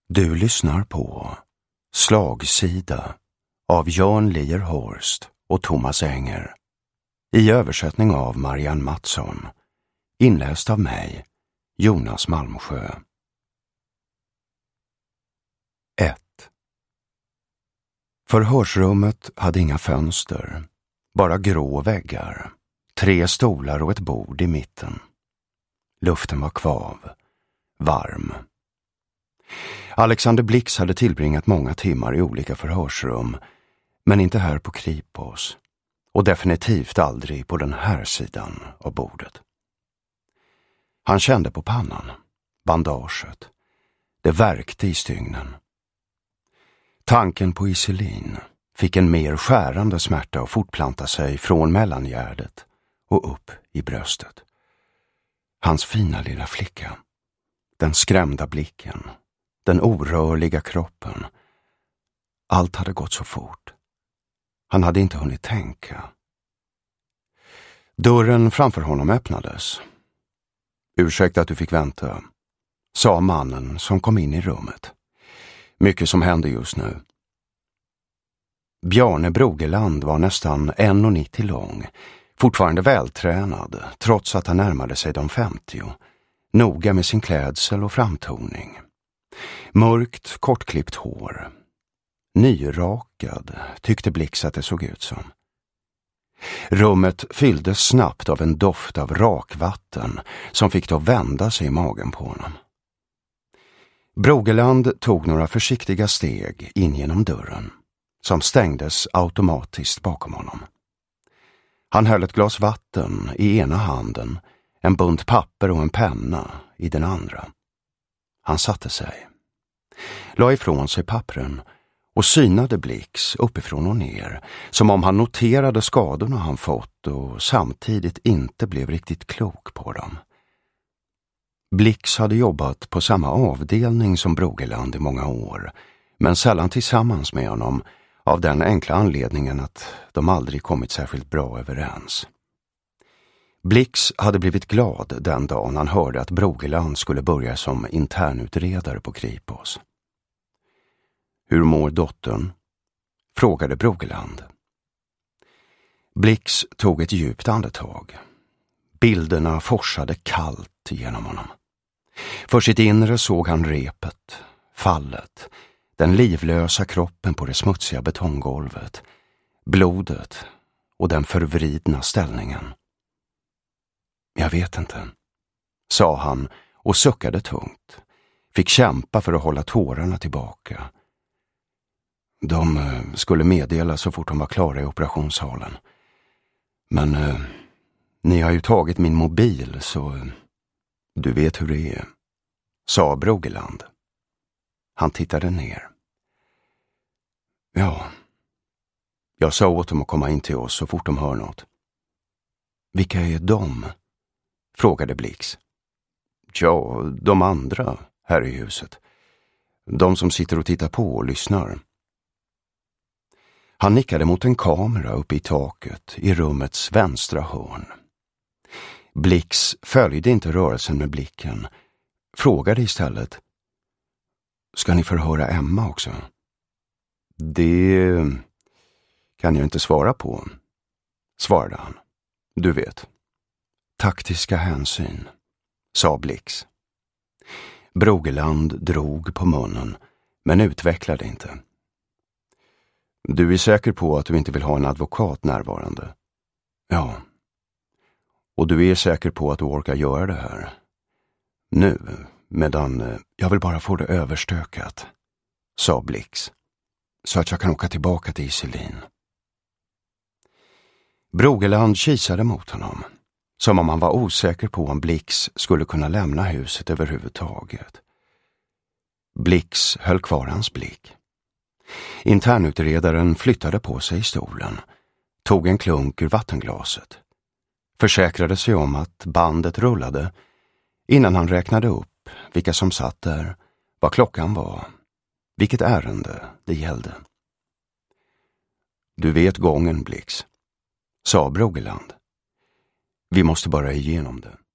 Du lyssnar på Slagsida av Jan Lierhorst och Thomas Enger. I översättning av Marianne Mattsson. Inläst av mig, Jonas Malmsjö. 1. Förhörsrummet hade inga fönster, bara grå väggar, 3 stolar och ett bord i mitten. Luften var kvav, varm. Alexander Blix hade tillbringat många timmar i olika förhörsrum, men inte här på Kripos, och definitivt aldrig på den här sidan av bordet. Han kände på pannan, bandaget. Det värkte i stygnen. Tanken på Iselin fick en mer skärande smärta att fortplanta sig från mellangärdet och upp i bröstet. Hans fina lilla flicka, den skrämda blicken, den orörliga kroppen. Allt hade gått så fort. Han hade inte hunnit tänka. Dörren framför honom öppnades. "Ursäkta att du fick vänta", sa mannen som kom in i rummet. "Mycket som hände just nu." Bjarne Brogeland var nästan 1,90 lång, fortfarande vältränad trots att han närmade sig de 50, noga med sin klädsel och framtoning. Mörkt, kortklippt hår. Nyrakad, tyckte Blix att det såg ut som. Rummet fylldes snabbt av en doft av rakvatten som fick det att vända sig i magen på honom. Brogeland tog några försiktiga steg in genom dörren, som stängdes automatiskt bakom honom. Han höll ett glas vatten i ena handen, en bunt papper och en penna i den andra. Han satte sig, la ifrån sig pappren och synade Blix uppifrån och ner, som om han noterade skadorna han fått och samtidigt inte blev riktigt klok på dem. Blix hade jobbat på samma avdelning som Brogeland i många år, men sällan tillsammans med honom, av den enkla anledningen att de aldrig kommit särskilt bra överens. Blix hade blivit glad den dagen han hörde att Brogeland skulle börja som internutredare på Kripos. "Hur mår dottern?" frågade Brogeland. Blix tog ett djupt andetag. Bilderna forsade kallt genom honom. För sitt inre såg han repet, fallet, den livlösa kroppen på det smutsiga betonggolvet, blodet och den förvridna ställningen. "Jag vet inte", sa han och suckade tungt. Fick kämpa för att hålla tårarna tillbaka. "De skulle meddela så fort de var klara i operationssalen. Men ni har ju tagit min mobil, så du vet hur det är", sa Brogeland. Han tittade ner. "Ja, jag sa åt dem att komma in till oss så fort de hör något." "Vilka är de?" frågade Blix. "Ja, de andra här i huset. De som sitter och tittar på och lyssnar." Han nickade mot en kamera uppe i taket i rummets vänstra hörn. Blix följde inte rörelsen med blicken. Frågade istället: "Ska ni förhöra Emma också?" "Det kan jag inte svara på", svarade han. "Du vet. Taktiska hänsyn", sa Blix. Brogeland drog på munnen, men utvecklade inte. "Du är säker på att du inte vill ha en advokat närvarande?" "Ja." "Och du är säker på att du orkar göra det här? Nu, medan jag vill bara få det överstökat", sa Blix, "så att jag kan åka tillbaka till Iselin." Brogeland kisade mot honom, som om han var osäker på om Blix skulle kunna lämna huset överhuvudtaget. Blix höll kvar hans blick. Internutredaren flyttade på sig i stolen, tog en klunk ur vattenglaset, försäkrade sig om att bandet rullade innan han räknade upp vilka som satt där, vad klockan var, vilket ärende det gällde. "Du vet gången, Blix", sa Brogeland. "Vi måste bara igenom det."